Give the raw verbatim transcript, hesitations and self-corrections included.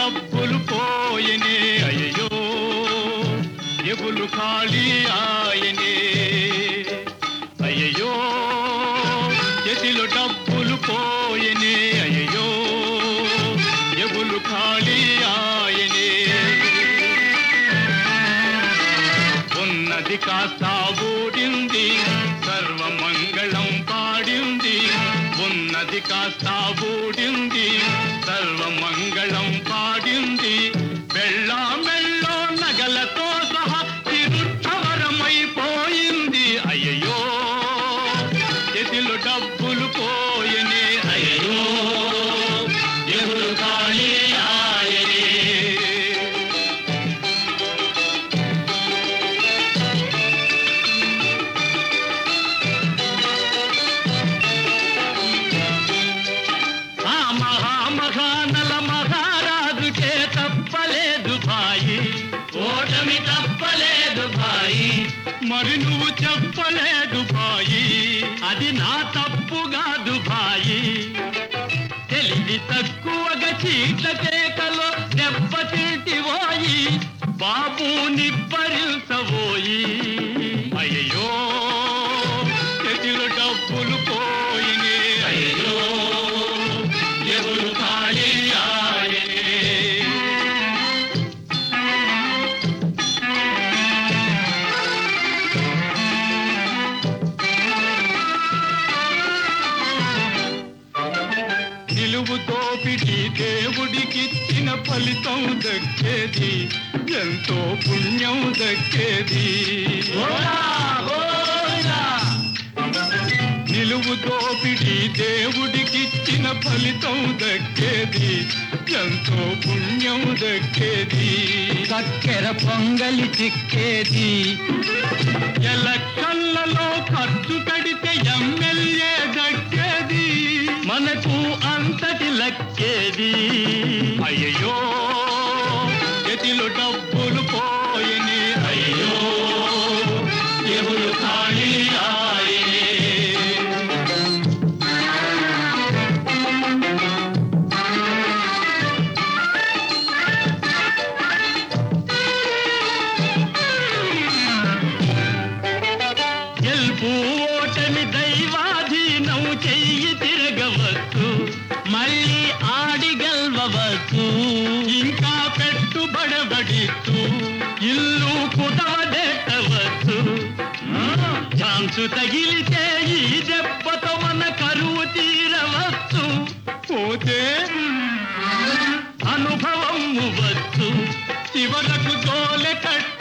డబ్బులు పోయనే అయ్యో జేబులు ఖాళీ ఆయనే అయ్యో చేతిలో డబ్బులు పోయనే అయ్యో జేబులు ఖాళీ ఆయనే ఉన్నది కాస్త ఊడింది సర్వమంగళం పాడింది ఉన్నది కాస్త ఊడింది సర్వమంగళం పాడింది మెళ్ళ మెళ్ళో నగలతో సహా తిరుక్షవరమైపోయింది అయ్యో చేతిలో డబ్బులు పోయనే అయ్యో జేబులు ఖాళీ ఆయనే మహామహానల మహారాజుకే తప్పలేదు భాయి ఓటమి తప్పలేదు భాయి మరి నువ్వు చెప్పలేదు భాయి అది నా తప్పు కాదు భాయి తెలివి తక్కువగా చీట్ల కేకలో దెబ్బతింటివోయి బాబుని భరించబోయి అయ్యో చేతిలో డబ్బులు పోయినే అయ్యో జేబులు ఖాళీ ఆయనే నిలువు తోపిడి దేవుడికిచ్చిన ఫలితం దక్కేది ఎంతో పుణ్యం దక్కేది నిలువు దోపిడి దేవుడికిచ్చిన ఫలితం దక్కేది ఎంతో పుణ్యం దక్కేది చక్కెర పొంగలి చిక్కేది ఎలక్షన్లలో ఖర్చు కడితే ఎమ్మెల్యే దక్కేది మనకు అంతటి లక్కేది అయ్యో చేతిలో డబ్బులు పోయని అయ్యో జేబులు ఖాళీ ఆయనే గెలుపు ఓటమి దైవాధీనం చెయ్యి తిరగవచ్చు మళ్ళీ ఆడి గెలవచ్చు ఇంకా పెట్టుబడబడిస్తూ ఇల్లు కుదవదెట్టవచ్చు ఛాన్సు తగిలితే ఈ దెబ్బతో మన కరువు తీరవచ్చు పోతే అనుభవం వచ్చు చివరకు జోలె కట్ట